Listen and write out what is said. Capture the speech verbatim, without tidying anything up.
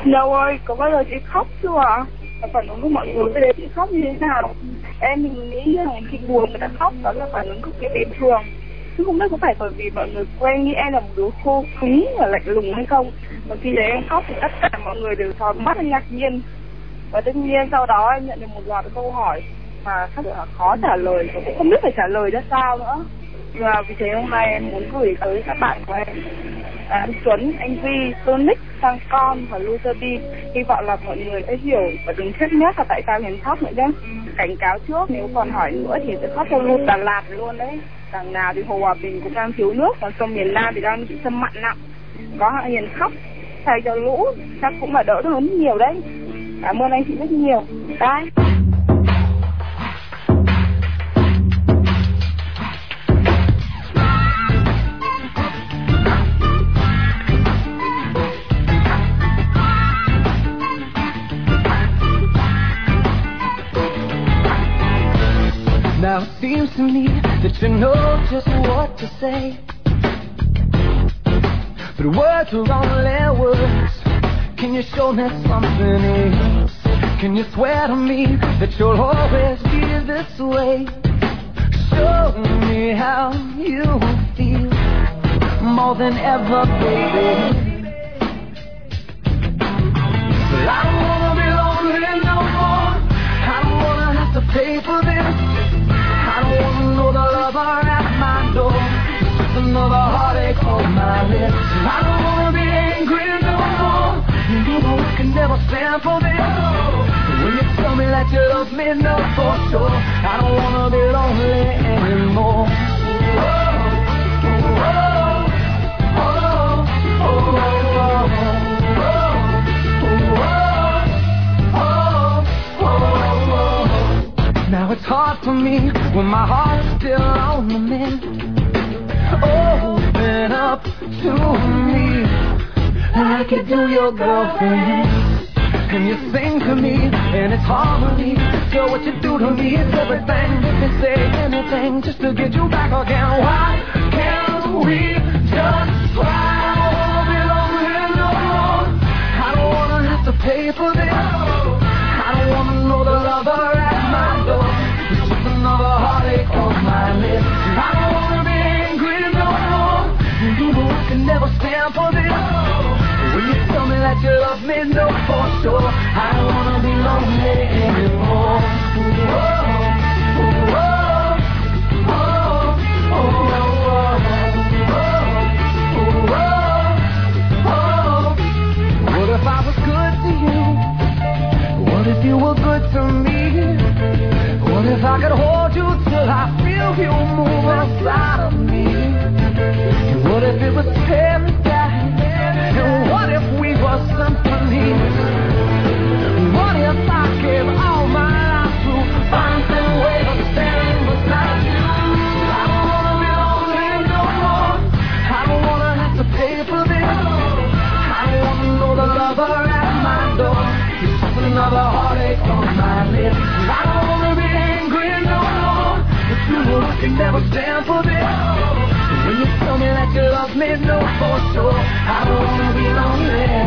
Đâu ơi, có bao giờ chị khóc chưa ạ? Và phản ứng của mọi người về chị khóc như thế nào? Em mình nghĩ rằng chị buồn người ta khóc đó là phản ứng cực kỳ bình thường. Chứ không biết có phải bởi vì mọi người quen nghĩ em là một đứa khô cứng và lạnh lùng hay không. Và khi đấy em khóc thì tất cả mọi người đều tròn mắt ngạc nhiên. Và tất nhiên sau đó em nhận được một loạt câu hỏi mà thật sự là khó trả lời và cũng không biết phải trả lời ra sao nữa. Và vì thế hôm nay em muốn gửi tới các bạn của em, à, anh Tuấn, anh Vi, Tonic, Sang Con và Loser B. Hy vọng là mọi người sẽ hiểu và đừng thuyết nhắc là tại sao Hiền khóc nữa nhé. Cảnh cáo trước, nếu còn hỏi nữa thì sẽ khóc theo luôn Đà Lạt luôn đấy. Đằng nào thì Hồ Hòa Bình cũng đang thiếu nước, còn sông miền Nam thì đang bị xâm mặn nặng. Có Hiền khóc thay cho lũ chắc cũng là đỡ hơn nhiều đấy. Cảm ơn anh chị rất nhiều. Bye. Now it seems to me that you know just what to say, but words are only words. Can you show me something else? Can you swear to me that you'll always be this way? Show me how you feel more than ever, baby. But I don't wanna be lonely no more. I don't wanna have to pay for this. I don't wanna know the lover at my door. It's just another heartache on my lips. I don't wanna be angry no more. You know I can never stand for this. When you tell me that you love me, no for sure. I don't wanna be lonely anymore. Oh, oh, oh, oh, oh, oh. Now it's hard for me when my heart's still on the mend. Open up to me like you do your girlfriend. And you sing to me and it's harmony. So what you do to me is everything. If you say anything just to get you back again. Why can't we just try? I don't wanna be lonely no more. I don't wanna have to pay for this. I don't wanna know the lover at my door. It's just another heartache on my lips. I don't wanna be angry no more. You know I can never stand for this. When you tell me that you love me, no for sure. I don't wanna be lonely anymore. Oh, oh, oh, oh, oh, oh, oh. What if I was good to you? What if you were good to me? What if I could hold you till I feel you move inside of me? And what if it was paradise? And what if we were symphonies? What if I gave all my life to find some way of standing beside you? I don't wanna be lonely no more. I don't wanna have to pay for this. I don't wanna know the lover at my door. It's just another heartache on my lips. I don't wanna be angry no more. But you know I can never stand for this. When you tell me that you love me, no for sure. I don't wanna be lonely